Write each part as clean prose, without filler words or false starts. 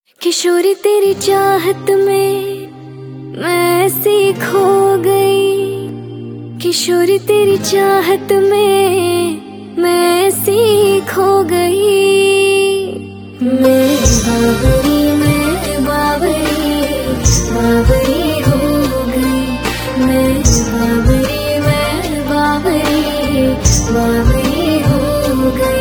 किशोरी तेरी चाहत में मैं ऐसी खो गई, किशोरी तेरी चाहत में मैं ऐसी खो गई। मैं बावरी बावरी हो गई, मैं बावरी हो गई।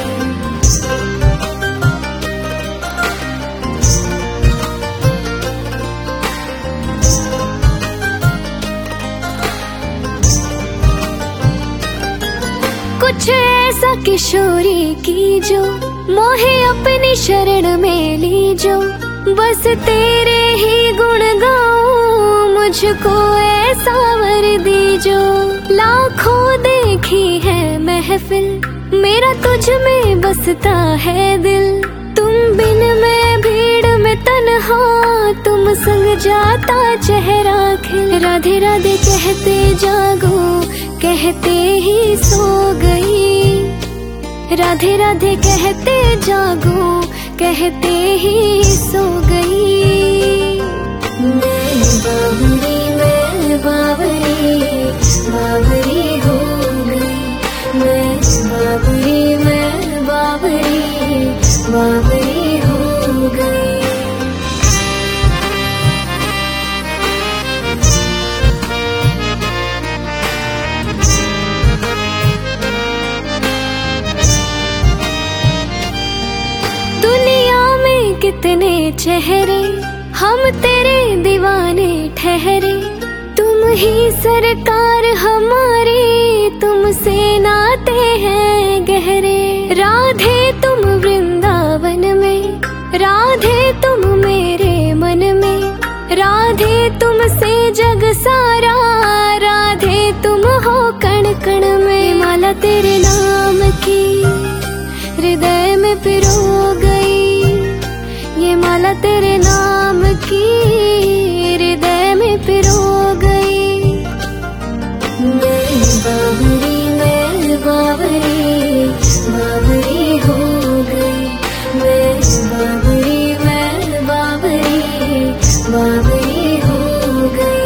कुछ ऐसा किशोरी की जो मोहे अपनी शरण में ली, जो बस तेरे ही गुण गाऊं, मुझको ऐसा वर दी जो लाखों देखी है महफिल, मेरा तुझ में बसता है दिल। तुम बिन मैं भीड़ में तन्हा, तुम संग जाता चेहरा खिल। राधे राधे कहते जागो, कहते ही सो गई। राधे राधे कहते जागो, कहते ही सो गई। मैं बावरी हो गई, मैं बावरी हो गई। कितने चेहरे हम तेरे दीवाने ठहरे, तुम ही सरकार हमारी, तुमसे नाते हैं गहरे। राधे तुम वृंदावन में, राधे तुम मेरे मन में, राधे तुमसे जग सारा, राधे तुम हो कण कण में। माला तेरे नाम की हृदय में पिरो गई, ये माला तेरे नाम की हृदय में पिरो गई। मैं बावरी हो गई, मैं बावरी हो गई।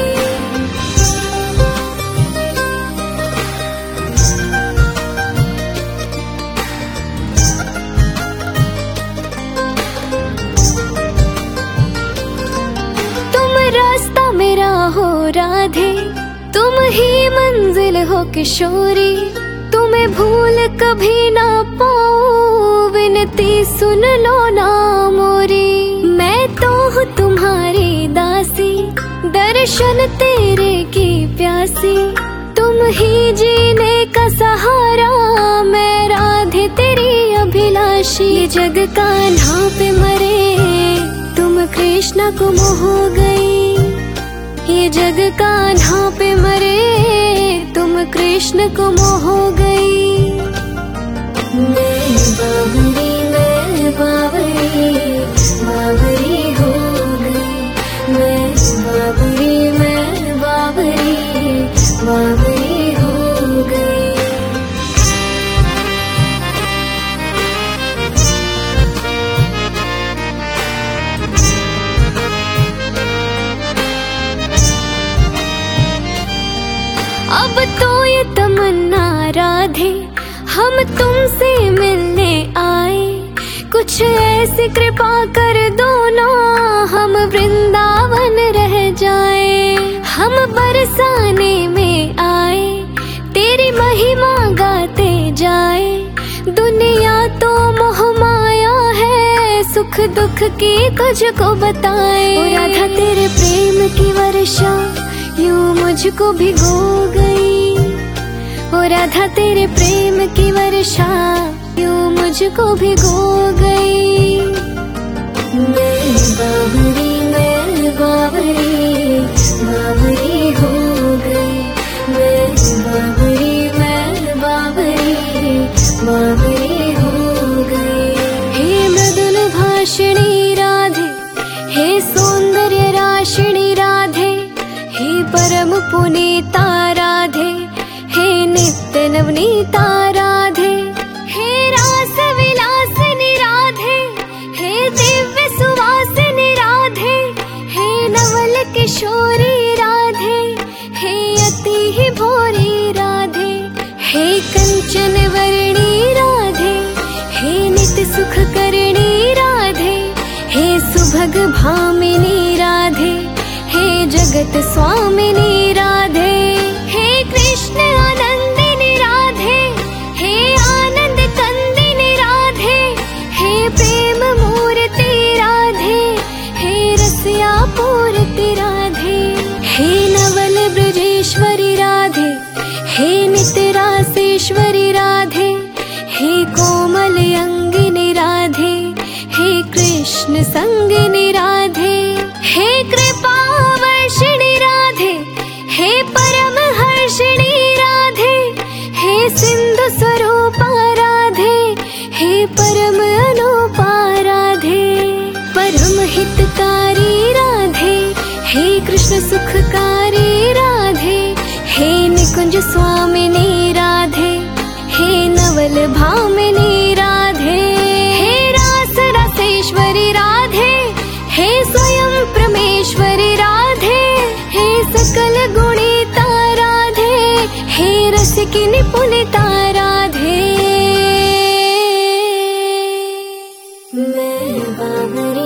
रास्ता मेरा हो राधे, तुम ही मंजिल हो किशोरी, तुम्हें भूल कभी ना पाऊं, विनती सुन लो ना मोरी। मैं तो हूँ तुम्हारी दासी, दर्शन तेरे की प्यासी, तुम ही जीने का सहारा, मैं राधे तेरी अभिलाषी। ये जग कान्हा पे मरे, तुम कृष्ण को मोह गई, ये जग कान्हा पे मरे, तुम कृष्ण को मोह गई। मैं बावरी हो गई, मैं बावरी हो गई। अब तो ये तमन्ना राधे, हम तुमसे मिलने आए, कुछ ऐसी कृपा कर दो ना, हम वृंदावन रह जाए। हम बरसाने में आए, तेरी महिमा गाते जाए, दुनिया तो मोह माया है, सुख दुख की तुझको बताए। ओ राधा तेरे प्रेम की वर्षा यूं मुझको भिगो गई, ओ राधा तेरे प्रेम की वर्षा यूं मुझको भिगो गई। मैं बावरी हो गई, मैं बावरी हो गई। हे मृदुल भाषिणी राधे, हे सौंदर्य राशिणी राधे, हे परम पुनीता राधे, हे नित्य नवनीता राधे, हे रास विलासिनी राधे, हे दिव्य सुवास अमृत स्वामिनी राधे। हे कृष्ण आनंदिनी राधे, हे आनंद कंदिनी राधे, हे प्रेम मूर्ति राधे, हे रसिया पूर्ति राधे। हे नवल ब्रजेश्वरी राधे, हे नित्य रासेश्वरी राधे, हे कोमल अंगिनी राधे, हे कृष्ण संगिनी राधे। हे कृपा वर्षिणी राधे, हे परम हर्षिणी राधे, हे सिंधु स्वरूपा राधे, हे परम अनुपा राधे। परम हितकारी राधे, हे कृष्ण सुखकारी राधे, हे निकुंज स्वामिनी राधे, हे नवल भामिनी राधे। हे रास रसेश्वरी राधे, हे स्वयं परमेश्वरी राधे, हे सकल गुणिता राधे, हे रसिकिनी पुनिता राधे। मैं बाबर